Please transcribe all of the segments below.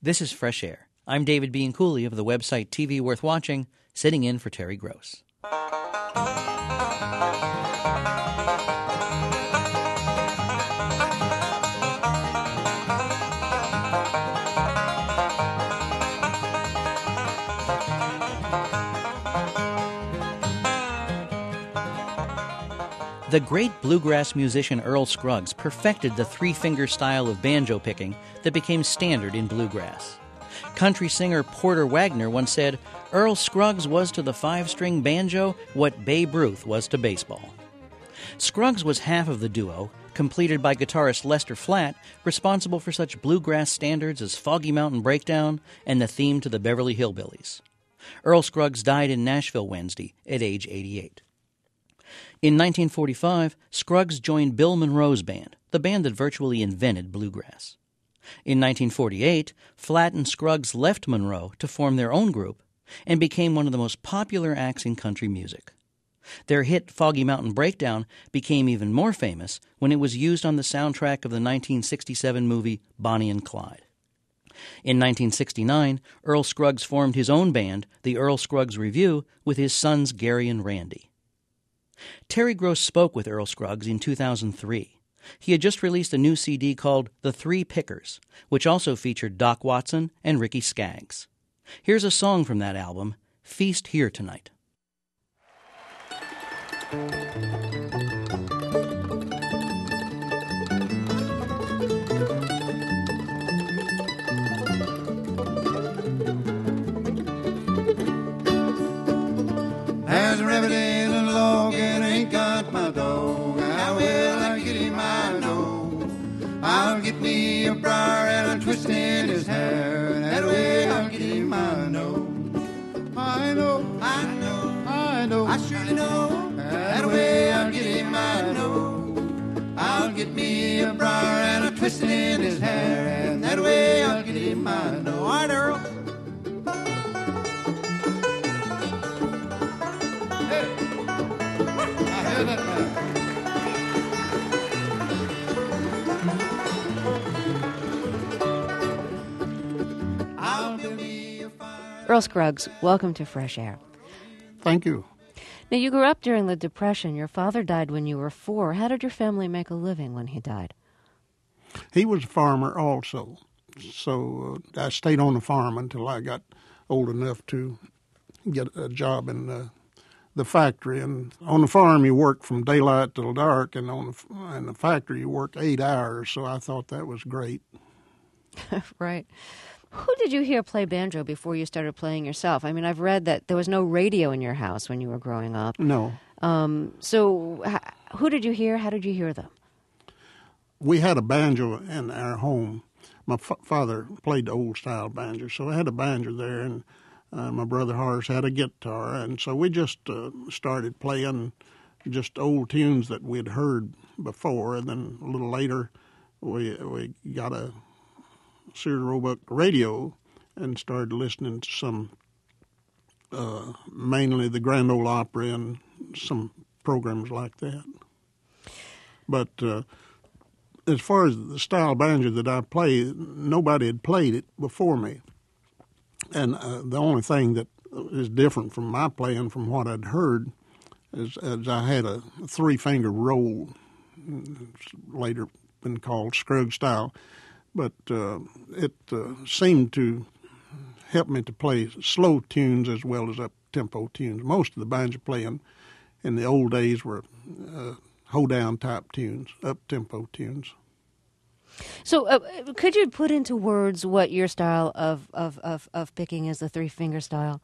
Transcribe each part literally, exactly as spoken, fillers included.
This is Fresh Air. I'm David Bean Cooley of the website T V Worth Watching, sitting in for Terry Gross. The great bluegrass musician Earl Scruggs perfected the three-finger style of banjo picking that became standard in bluegrass. Country singer Porter Wagner once said, "Earl Scruggs was to the five-string banjo what Babe Ruth was to baseball." Scruggs was half of the duo, completed by guitarist Lester Flatt, responsible for such bluegrass standards as Foggy Mountain Breakdown and the theme to the Beverly Hillbillies. Earl Scruggs died in Nashville Wednesday at age eighty-eight. In nineteen forty-five, Scruggs joined Bill Monroe's band, the band that virtually invented bluegrass. In nineteen forty-eight, Flatt and Scruggs left Monroe to form their own group and became one of the most popular acts in country music. Their hit Foggy Mountain Breakdown became even more famous when it was used on the soundtrack of the nineteen sixty-seven movie Bonnie and Clyde. In nineteen sixty-nine, Earl Scruggs formed his own band, the Earl Scruggs Revue, with his sons Gary and Randy. Terry Gross spoke with Earl Scruggs in two thousand three. He had just released a new C D called The Three Pickers, which also featured Doc Watson and Ricky Skaggs. Here's a song from that album, Feast Here Tonight. There's a rabbit in a log and ain't got my dog. How will I get him? I know. I'll get me a briar and I'm twisting his hair. That way I'll get him. I know. I know. I know. I know. I surely know. That way I'll get him. I know. I'll get me a briar and I'm twisting his hair. And that way I'll get him. I know. All right, Earl. Earl Scruggs, welcome to Fresh Air. Thank you. Now, you grew up during the Depression. Your father died when you were four. How did your family make a living when he died? He was a farmer also, so uh, I stayed on the farm until I got old enough to get a job in the, the factory. And on the farm, you work from daylight till dark, and on the, in the factory, you work eight hours, so I thought that was great. Right. Who did you hear play banjo before you started playing yourself? I mean, I've read that there was no radio in your house when you were growing up. No. Um, so h- who did you hear? How did you hear them? We had a banjo in our home. My f- father played the old-style banjo, so I had a banjo there, and uh, my brother Horace had a guitar, and so we just uh, started playing just old tunes that we'd heard before, and then a little later we we got a Sears Roebuck radio and started listening to some, uh, mainly the Grand Ole Opry and some programs like that. But uh, as far as the style banjo that I play, nobody had played it before me. And uh, the only thing that is different from my playing from what I'd heard is, is I had a three-finger roll, later been called Scruggs style. But uh, it uh, seemed to help me to play slow tunes as well as up-tempo tunes. Most of the banjo playing in the old days were uh, hoedown type tunes, up-tempo tunes. So uh, could you put into words what your style of, of, of, of picking is, the three-finger style?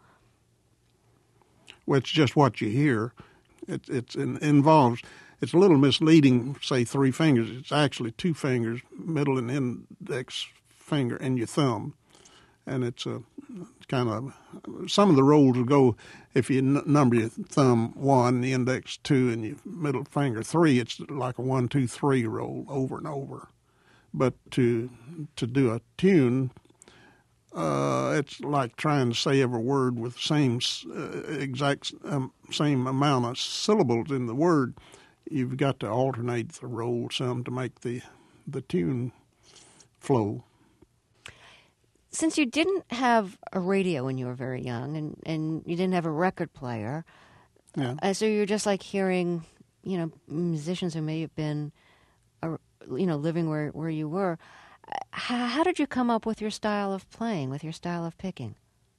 Well, it's just what you hear. It, it's, it involves... It's a little misleading, say three fingers. It's actually two fingers, middle and index finger, and your thumb. And it's a kind of, some of the rolls will go, if you n- number your thumb one, the index two, and your middle finger three, it's like a one, two, three roll over and over. But to to do a tune, uh, it's like trying to say every word with the same uh, exact um, same amount of syllables in the word. You've got to alternate the roll some to make the the tune flow. since you didn't have a radio when you were very young, and, and you didn't have a record player, Yeah. uh, so you're just like hearing, you know, musicians who may have been, uh, you know, living where, where you were. How, how did you come up with your style of playing, with your style of picking?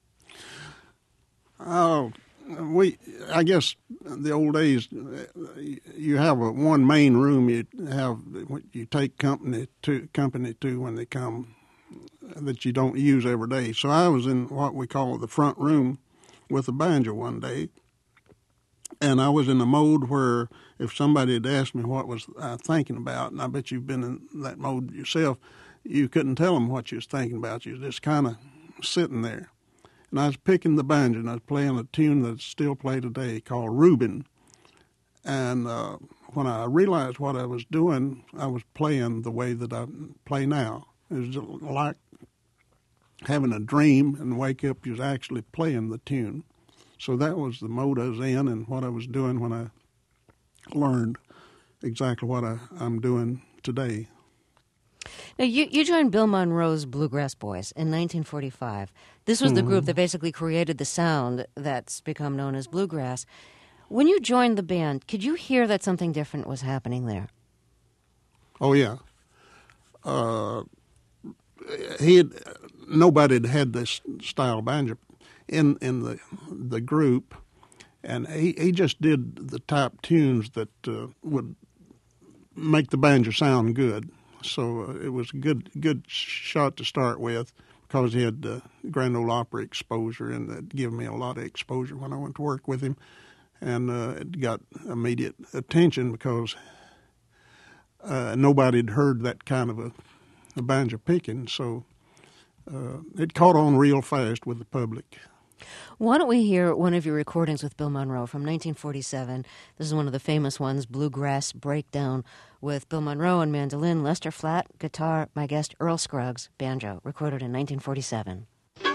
Oh, we. I guess the old days, you have a one main room. You have you take company to company to when they come that you don't use every day. So I was in what we call the front room with a banjo one day, and I was in a mode where if somebody had asked me what was I thinking about, and I bet you've been in that mode yourself, you couldn't tell them what you was thinking about. You was just kind of sitting there. And I was picking the banjo, and I was playing a tune that's still played today called Reuben. And uh, when I realized what I was doing, I was playing the way that I play now. It was like having a dream and wake up, you was actually playing the tune. So that was the mode I was in and what I was doing when I learned exactly what I, I'm doing today. Now, you, you joined Bill Monroe's Bluegrass Boys in nineteen forty-five. This was mm-hmm. the group that basically created the sound that's become known as bluegrass. When you joined the band, could you hear that something different was happening there? Oh, yeah. Uh, he had, nobody had had this style of banjo in, in the the group, and he, he just did the type tunes that uh, would make the banjo sound good. So uh, it was a good good shot to start with because he had uh, Grand Ole Opry exposure, and that gave me a lot of exposure when I went to work with him. And uh, it got immediate attention because uh, nobody had heard that kind of a, a banjo picking. So uh, it caught on real fast with the public. Why don't we hear one of your recordings with Bill Monroe from nineteen forty-seven? This is one of the famous ones, Bluegrass Breakdown, with Bill Monroe on mandolin, Lester Flatt, guitar, my guest Earl Scruggs, banjo, recorded in nineteen forty-seven.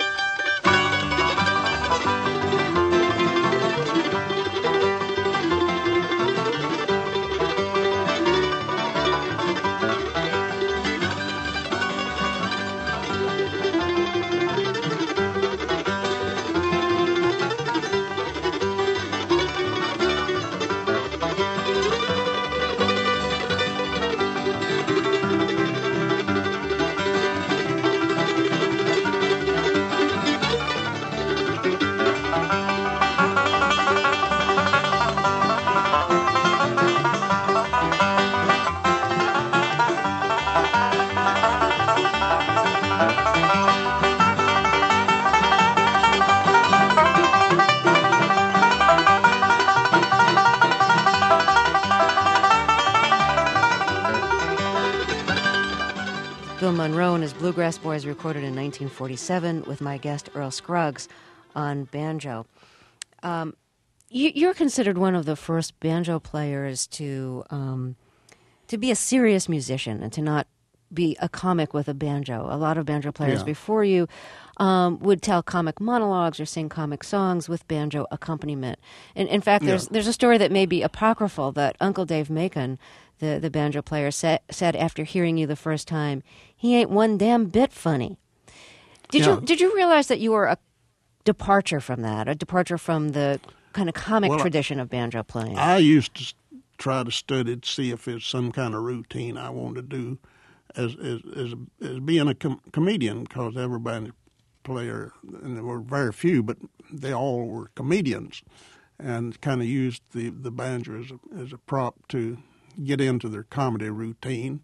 Bill Monroe and his Bluegrass Boys recorded in nineteen forty-seven with my guest Earl Scruggs on banjo. Um, you, you're considered one of the first banjo players to um, to be a serious musician and to not be a comic with a banjo. A lot of banjo players yeah. before you um, would tell comic monologues or sing comic songs with banjo accompaniment. And in fact, there's yeah. there's a story that may be apocryphal that Uncle Dave Macon, the, the banjo player, sa- said after hearing you the first time, he ain't one damn bit funny. Did yeah. you did you realize that you were a departure from that, a departure from the kind of comic well, tradition of banjo playing? I used to try to study to see if there's some kind of routine I wanted to do as as as, as being a com- comedian, because everybody player, and there were very few, but they all were comedians, and kind of used the, the banjo as a, as a prop to get into their comedy routine.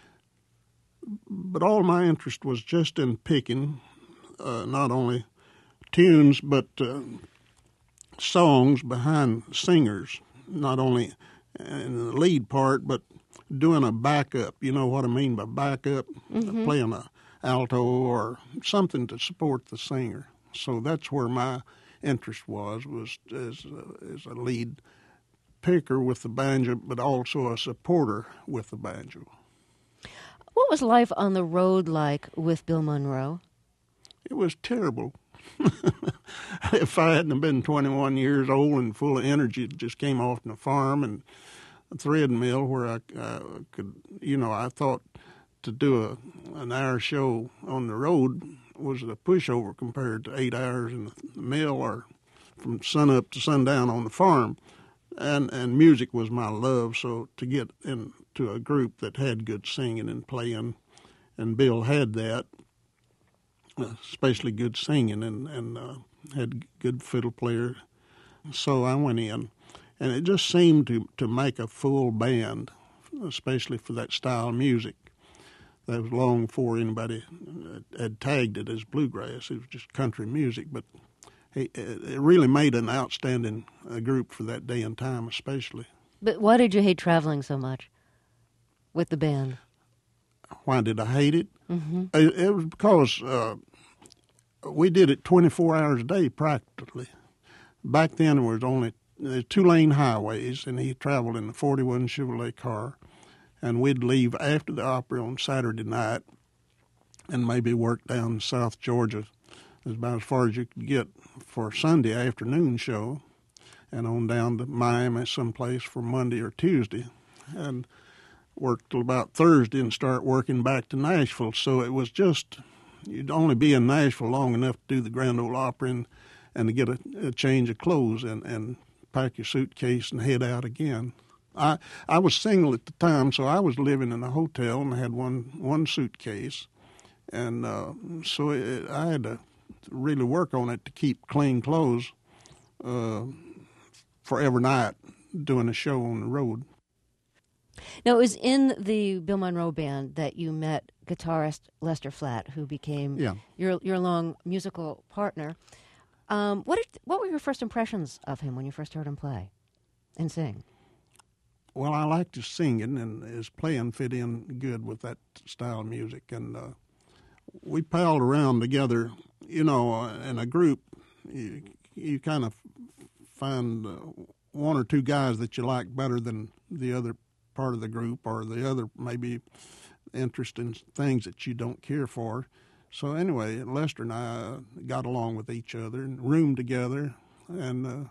But all my interest was just in picking, uh, not only tunes, but uh, songs behind singers, not only in the lead part, but doing a backup. You know what I mean by backup? Mm-hmm. Playing a alto or something to support the singer. So that's where my interest was, was as a, as a lead picker with the banjo, but also a supporter with the banjo. What was life on the road like with Bill Monroe? It was terrible. If I hadn't been twenty-one years old and full of energy, just came off the farm and a thread mill where I uh, could, you know, I thought to do a an hour show on the road was a pushover compared to eight hours in the mill or from sunup to sundown on the farm. And and music was my love, so to get into a group that had good singing and playing, and Bill had that, especially good singing, and, and uh, had good fiddle player. So I went in, and it just seemed to, to make a full band, especially for that style of music. That was long before anybody had tagged it as bluegrass. It was just country music, but He, it really made an outstanding uh, group for that day and time, especially. But why did you hate traveling so much with the band? Why did I hate it? Mm-hmm. It, it was because uh, we did it twenty-four hours a day practically. Back then there was only uh, two-lane highways, and he traveled in the forty-one Chevrolet car, and we'd leave after the opera on Saturday night and maybe work down South Georgia. It was about as far as you could get for a Sunday afternoon show, and on down to Miami someplace for Monday or Tuesday, and worked till about Thursday and start working back to Nashville. So it was just, you'd only be in Nashville long enough to do the Grand Ole Opry and, and to get a, a change of clothes and, and pack your suitcase and head out again. I I was single at the time, so I was living in a hotel and I had one, one suitcase, and uh, so it, I had to really work on it to keep clean clothes uh, for every night doing a show on the road. Now, it was in the Bill Monroe band that you met guitarist Lester Flatt, who became Yeah. your your long musical partner. Um, what did, what were your first impressions of him when you first heard him play and sing? Well, I liked his singing, and his playing fit in good with that style of music. And uh, we palled around together, you know, uh, in a group. You, you kind of find uh, one or two guys that you like better than the other part of the group, or the other maybe interest in things that you don't care for. So anyway, Lester and I got along with each other and roomed together, and uh,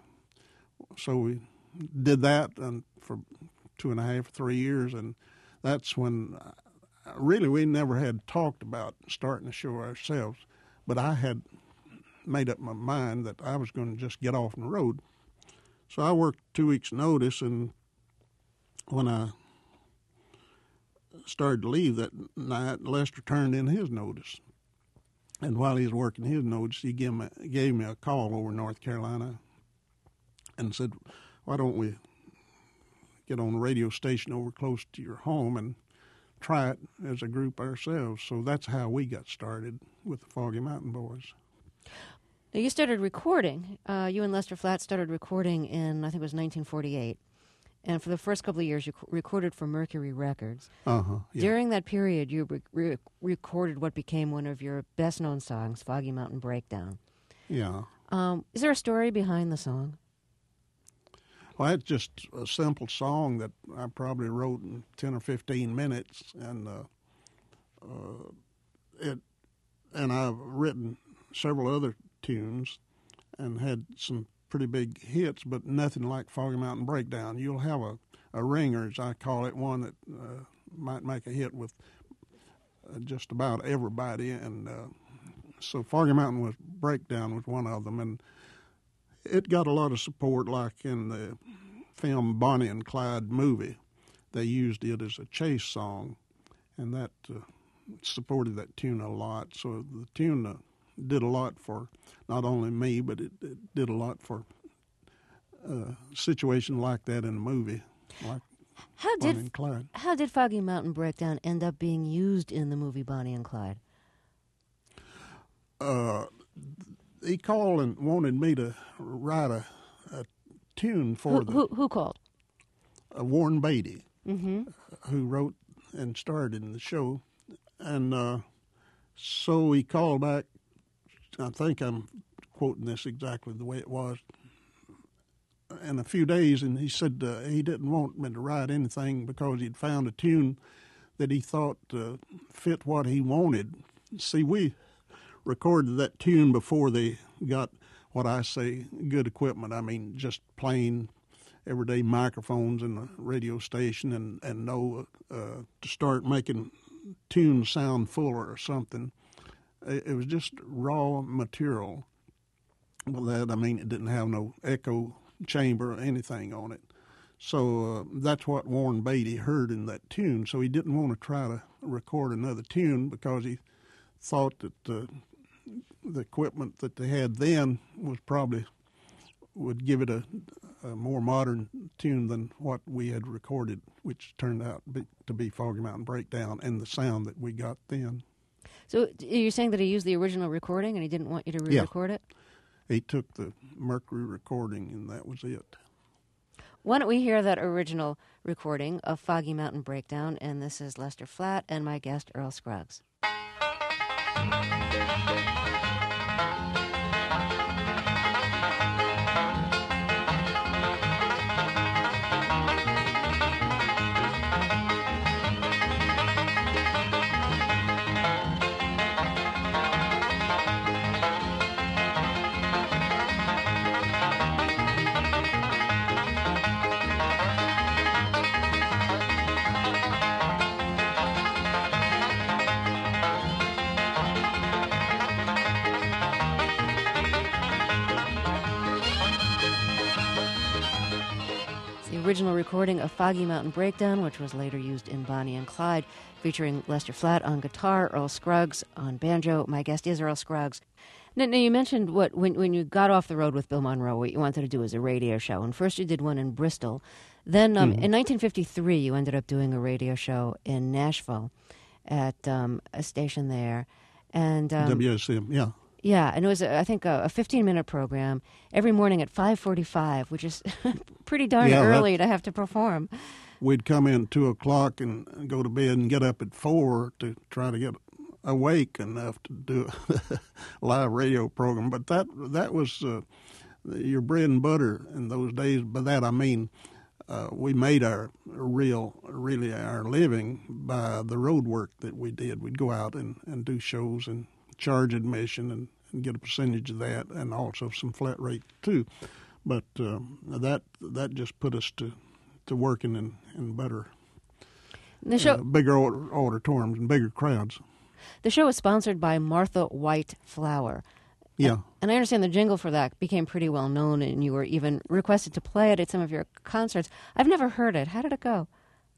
so we did that and for two and a half, three years, and that's when uh, really we never had talked about starting a show ourselves, but I had made up my mind that I was going to just get off on the road. So I worked two weeks' notice, and when I started to leave that night, Lester turned in his notice. And while he was working his notice, he gave me, gave me a call over in North Carolina and said, why don't we get on a radio station over close to your home and try it as a group ourselves. So that's how we got started with the Foggy Mountain Boys. Now, you started recording. Uh, you and Lester Flatt started recording in, I think it was nineteen forty-eight. And for the first couple of years, you recorded for Mercury Records. Uh-huh, yeah. During that period, you re- re- recorded what became one of your best-known songs, Foggy Mountain Breakdown. Yeah. Um, is there a story behind the song? Well, it's just a simple song that I probably wrote in ten or fifteen minutes, and uh, uh, it, and I've written several other tunes and had some pretty big hits, but nothing like Foggy Mountain Breakdown. You'll have a, a ringer, as I call it, one that uh, might make a hit with uh, just about everybody, and uh, so Foggy Mountain was Breakdown was one of them, and it got a lot of support, like in the film Bonnie and Clyde movie. They used it as a chase song, and that uh, supported that tune a lot. So the tune uh, did a lot for not only me, but it, it did a lot for uh, a situation like that in a movie, like How Bonnie did and Clyde. How did Foggy Mountain Breakdown end up being used in the movie Bonnie and Clyde? Uh, he called and wanted me to write a, a tune for Who, the who, who called? uh, Warren Beatty, Mm-hmm. who wrote and starred in the show. And uh, so he called back. I think I'm quoting this exactly the way it was. In a few days, and he said uh, he didn't want me to write anything because he'd found a tune that he thought uh, fit what he wanted. See, we recorded that tune before they got what I say good equipment. I mean, just plain everyday microphones in the radio station, and, and know uh, to start making tunes sound fuller or something. it, it was just raw material. Well, that I mean, it didn't have no echo chamber or anything on it. So uh, that's what Warren Beatty heard in that tune. So he didn't want to try to record another tune because he thought that uh, the equipment that they had then was probably would give it a, a more modern tune than what we had recorded, which turned out be, to be Foggy Mountain Breakdown and the sound that we got then. So you're saying that he used the original recording and he didn't want you to re-record yeah. it? He took the Mercury recording and that was it. Why don't we hear that original recording of Foggy Mountain Breakdown, and this is Lester Flatt and my guest Earl Scruggs. Original recording of Foggy Mountain Breakdown, which was later used in Bonnie and Clyde, featuring Lester Flatt on guitar, Earl Scruggs on banjo. My guest is Earl Scruggs. Now, now you mentioned what when, when you got off the road with Bill Monroe, what you wanted to do was a radio show. And first you did one in Bristol. Then um, mm-hmm. in nineteen fifty-three, you ended up doing a radio show in Nashville at um, a station there. And um, W S M, yeah. Yeah, and it was, I think, a fifteen-minute program every morning at five forty-five, which is pretty darn yeah, early to have to perform. We'd come in at two o'clock and go to bed and get up at four to try to get awake enough to do a live radio program. But that that was uh, your bread and butter in those days. By that I mean uh, we made our real, really our living by the road work that we did. We'd go out and, and do shows and charge admission and, and get a percentage of that, and also some flat rate too. But uh, that that just put us to, to working in, in better, the show, uh, bigger auditoriums and bigger crowds. The show was sponsored by Martha White Flour. Yeah. And, and I understand the jingle for that became pretty well known, and you were even requested to play it at some of your concerts. I've never heard it. How did it go?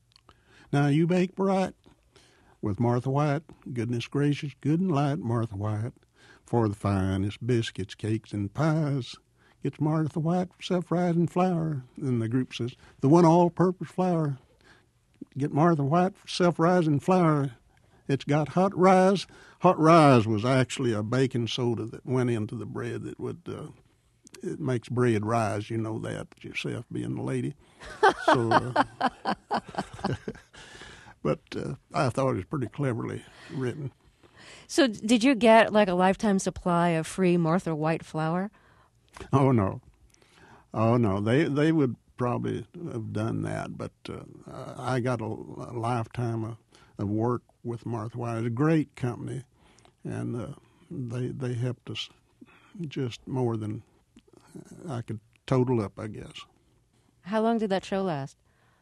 Now you bake bright with Martha White, goodness gracious, good and light, Martha White, for the finest biscuits, cakes, and pies. Gets Martha White self-rising flour. And the group says, the one all-purpose flour. Get Martha White self-rising flour. It's got hot rise. Hot rise was actually a baking soda that went into the bread that would, uh, it makes bread rise. You know that yourself, being a lady. So, uh, But uh, I thought it was pretty cleverly written. So did you get like a lifetime supply of free Martha White flour? Oh, no. Oh, no. They they would probably have done that, but uh, I got a, a lifetime of, of work with Martha White. It's a great company, and uh, they, they helped us just more than I could total up, I guess. How long did that show last?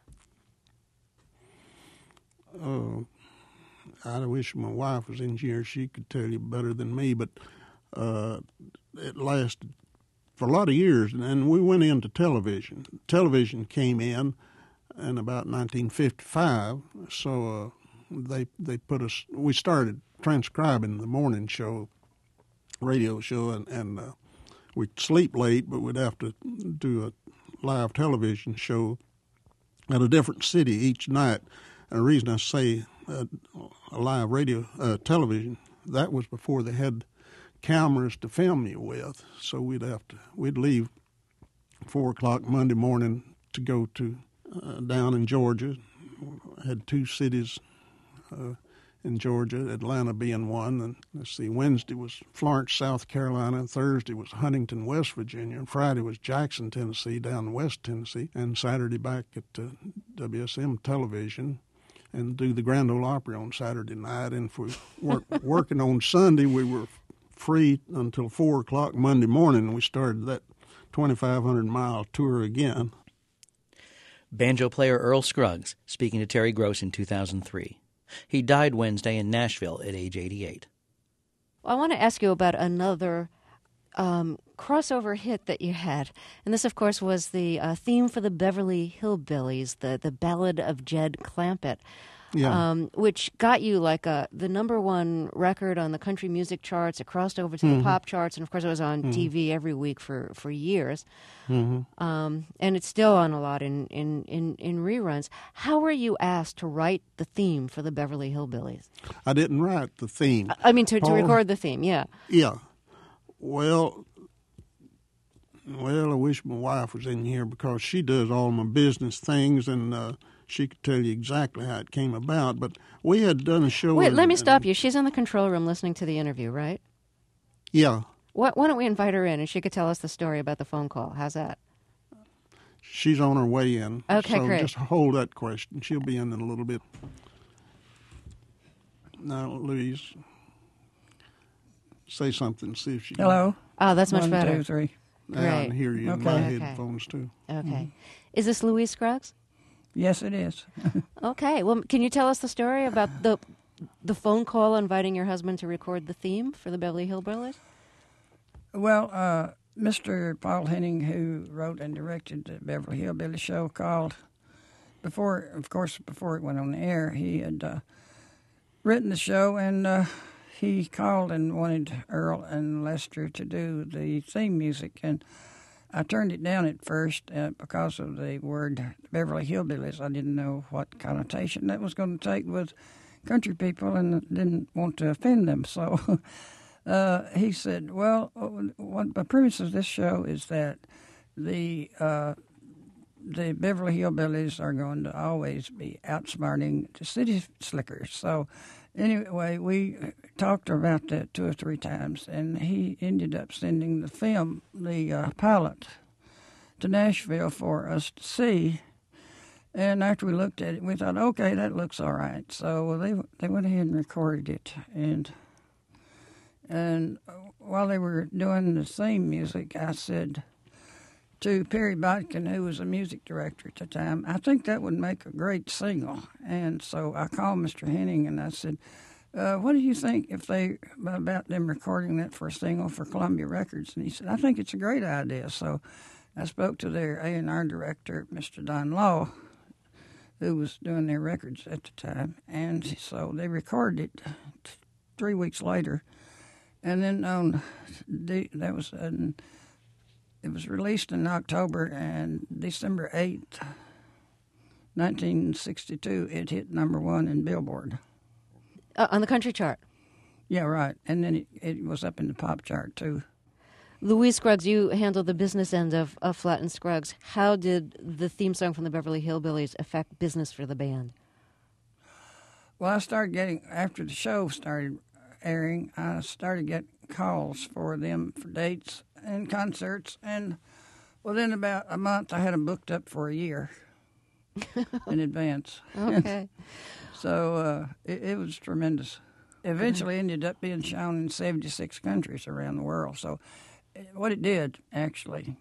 Uh, I wish my wife was in here. She could tell you better than me, but uh, it lasted for a lot of years. And we went into television. Television came in in about nineteen fifty-five, so uh, they they put us. We started transcribing the morning show, radio show, and, and uh, we'd sleep late, but we'd have to do a live television show at a different city each night. And the reason I say uh, a live radio, uh, television, that was before they had cameras to film you with. So we'd have to, we'd leave four o'clock Monday morning to go to uh, down in Georgia. Had two cities uh, in Georgia, Atlanta being one. And let's see, Wednesday was Florence, South Carolina. And Thursday was Huntington, West Virginia. And Friday was Jackson, Tennessee, down in West Tennessee. And Saturday back at uh, W S M Television. And do the Grand Ole Opry on Saturday night. And if we were working on Sunday, we were free until four o'clock Monday morning, and we started that twenty-five hundred mile tour again. Banjo player Earl Scruggs speaking to Terry Gross in two thousand three. He died Wednesday in Nashville at age eighty-eight. I want to ask you about another um, crossover hit that you had, and this, of course, was the uh, theme for the Beverly Hillbillies, the the Ballad of Jed Clampett. Yeah. Um, which got you like a the number one record on the country music charts. It crossed over to mm-hmm. the pop charts, and of course, it was on mm-hmm. T V every week for for years. Mm-hmm. Um, and it's still on a lot in, in, in, in reruns. How were you asked to write the theme for the Beverly Hillbillies? I didn't write the theme. I mean, to, to record the theme, yeah. Yeah. Well, well, I wish my wife was in here because she does all my business things, and uh, she could tell you exactly how it came about. But we had done a show. Wait, in, let me stop you. She's in the control room listening to the interview, right? Yeah. Why, why don't we invite her in, and she could tell us the story about the phone call? How's that? She's on her way in. Okay, so great. Just hold that question. She'll be in in a little bit. Now, Louise, say something. See if she can. Hello. Oh, that's much One, better. two, three. Now Great. I can hear you in Okay. my Okay. headphones, too. Okay. Mm-hmm. Is this Louise Scruggs? Yes, it is. Okay. Well, can you tell us the story about the the phone call inviting your husband to record the theme for the Beverly Hillbillies? Well, uh, Mister Paul Henning, who wrote and directed the Beverly Hillbilly show, called before, of course, before it went on the air. He had uh, written the show, and uh, he called and wanted Earl and Lester to do the theme music, and I turned it down at first uh, because of the word Beverly Hillbillies. I didn't know what connotation that was going to take with country people, and didn't want to offend them. So uh, he said, well, what the premise of this show is that the uh, the Beverly Hillbillies are going to always be outsmarting the city slickers. So anyway, we talked about that two or three times, and he ended up sending the film, the uh, pilot, to Nashville for us to see. And after we looked at it, we thought, okay, that looks all right. So they they went ahead and recorded it. And and while they were doing the theme music, I said to Perry Bodkin, who was a music director at the time, I think that would make a great single. And so I called Mister Henning and I said, uh, what do you think if they about them recording that for a single for Columbia Records? And he said, I think it's a great idea. So I spoke to their A and R director, Mister Don Law, who was doing their records at the time. And so they recorded it t- three weeks later. And then on the, that was an, it was released in October, and December eighth, nineteen sixty-two, it hit number one in Billboard. Uh, on the country chart. Yeah, right. And then it, it was up in the pop chart, too. Louise Scruggs, you handled the business end of, of Flatt and Scruggs. How did the theme song from the Beverly Hillbillies affect business for the band? Well, I started getting, after the show started airing, I started getting calls for them for dates and concerts. And within about a month, I had them booked up for a year in advance. Okay. So uh, it, it was tremendous. Eventually ended up being shown in seventy-six countries around the world. So what it did, actually,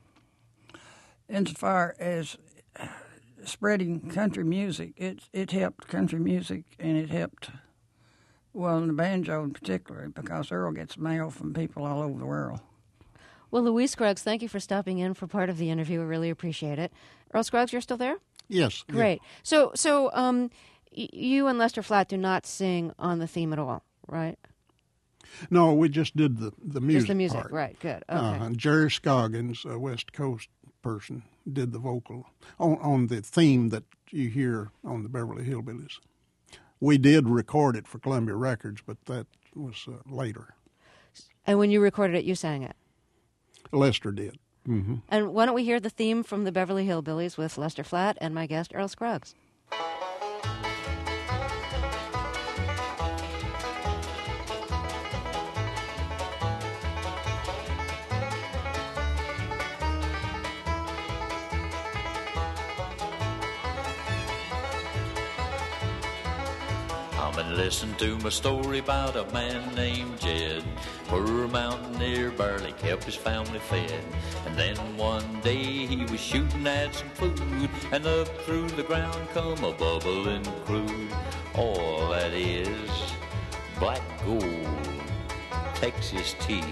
insofar as spreading country music, it it helped country music, and it helped, well, in the banjo in particular, because Earl gets mail from people all over the world. Well, Louise Scruggs, thank you for stopping in for part of the interview. We really appreciate it. Earl Scruggs, you're still there? Yes. Great. Yeah. So, so um, y- you and Lester Flatt do not sing on the theme at all, right? No, we just did the, the music Just the music, part. right, good. Okay. Uh, and Jerry Scoggins, a West Coast person, did the vocal on, on the theme that you hear on the Beverly Hillbillies. We did record it for Columbia Records, but that was uh, later. And when you recorded it, you sang it? Lester did. Mm-hmm. And why don't we hear the theme from the Beverly Hillbillies with Lester Flatt and my guest, Earl Scruggs. Come and listen to my story about a man named Jed. Poor mountaineer barely kept his family fed. And then one day he was shooting at some food, and up through the ground come a bubbling crude. All that is black gold. Texas tea.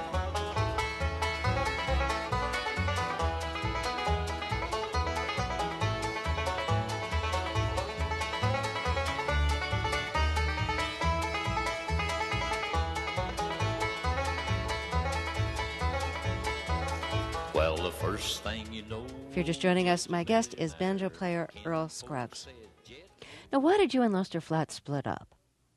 Well, the first thing you know. If you're just joining us, my guest is banjo player Earl Scruggs. Now, why did you and Lester Flatt split up?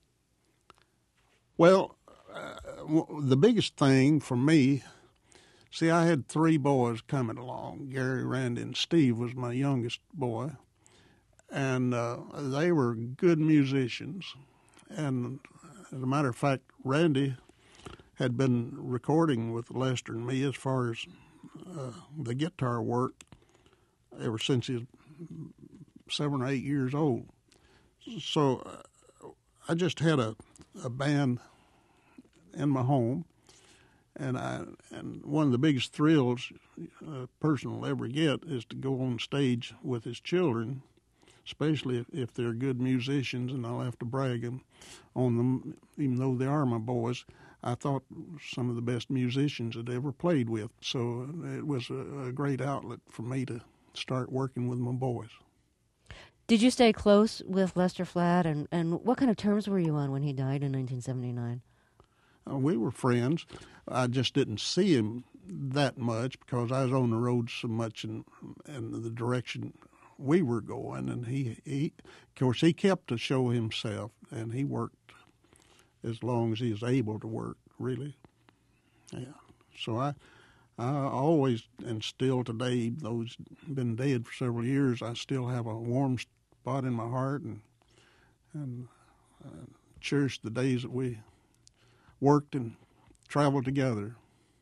Well, uh, w- the biggest thing for me, see, I had three boys coming along. Gary, Randy, and Steve was my youngest boy. And uh, they were good musicians. And as a matter of fact, Randy had been recording with Lester and me as far as uh, the guitar work ever since he was seven or eight years old. So uh, I just had a, a band in my home, and I and one of the biggest thrills a person will ever get is to go on stage with his children, especially if, if they're good musicians, and I'll have to brag them on them, even though they are my boys. I thought some of the best musicians I'd ever played with, so it was a, a great outlet for me to start working with my boys. Did you stay close with Lester Flatt, and, and what kind of terms were you on when he died in nineteen seventy-nine? Uh, we were friends. I just didn't see him that much because I was on the road so much in, in the direction we were going, and he, he, of course, he kept to show himself, and he worked as long as he was able to work, really. Yeah. So I, I always, and still today, even though he's been dead for several years, I still have a warm spot in my heart, and and uh, cherish the days that we worked and traveled together.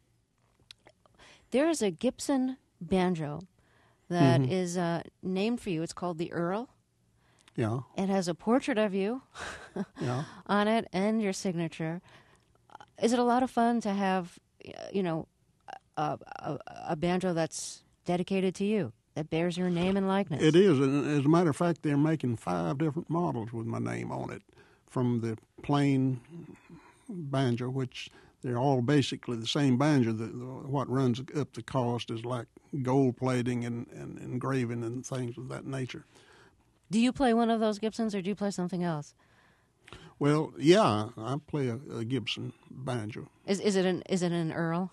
There is a Gibson banjo that Mm-hmm. is uh, named for you. It's called the Earl. Yeah, It has a portrait of you yeah. on it and your signature. Is it a lot of fun to have, you know, a, a, a banjo that's dedicated to you, that bears your name and likeness? It is, and as a matter of fact, they're making five different models with my name on it, from the plain banjo, which they're all basically the same banjo. The, the, what runs up the cost is like gold plating and, and engraving and things of that nature. Do you play one of those Gibsons, or do you play something else? Well, yeah, I play a, a Gibson banjo. Is is it an is it an Earl?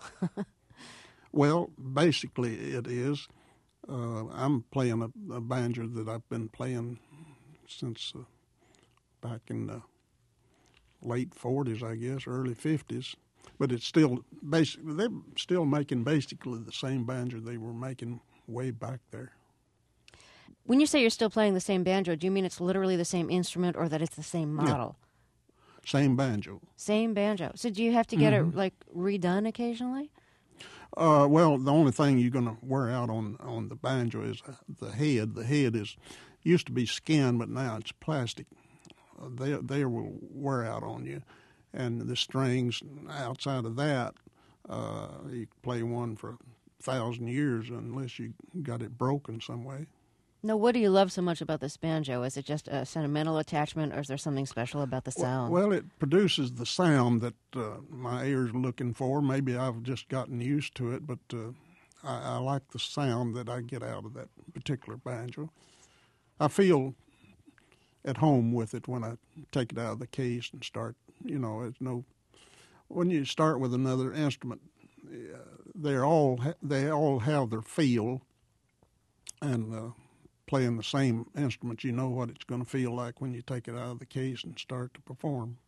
Well, basically it is. Uh, I'm playing a, a banjo that I've been playing since uh, back in the late forties, I guess, early fifties. But it's still basically, they're still making basically the same banjo they were making way back there. When you say you're still playing the same banjo, do you mean it's literally the same instrument, or that it's the same model? Yeah. Same banjo. Same banjo. So do you have to get Mm-hmm. it like redone occasionally? Uh, well, the only thing you're going to wear out on, on the banjo is the head. The head is used to be skin, but now it's plastic. Uh, they they will wear out on you, and the strings outside of that, uh, you can play one for a thousand years unless you got it broken some way. Now, what do you love so much about this banjo? Is it just a sentimental attachment, or is there something special about the sound? Well, it produces the sound that uh, my ears are looking for. Maybe I've just gotten used to it, but uh, I, I like the sound that I get out of that particular banjo. I feel at home with it when I take it out of the case and start, you know, it's no, when you start with another instrument, uh, they're all, they all have their feel, and uh, playing the same instrument, you know what it's going to feel like when you take it out of the case and start to perform.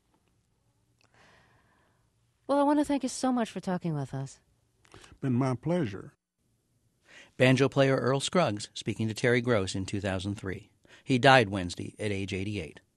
Well, I want to thank you so much for talking with us. Been my pleasure. Banjo player Earl Scruggs speaking to Terry Gross in two thousand three. He died Wednesday at age eighty-eight.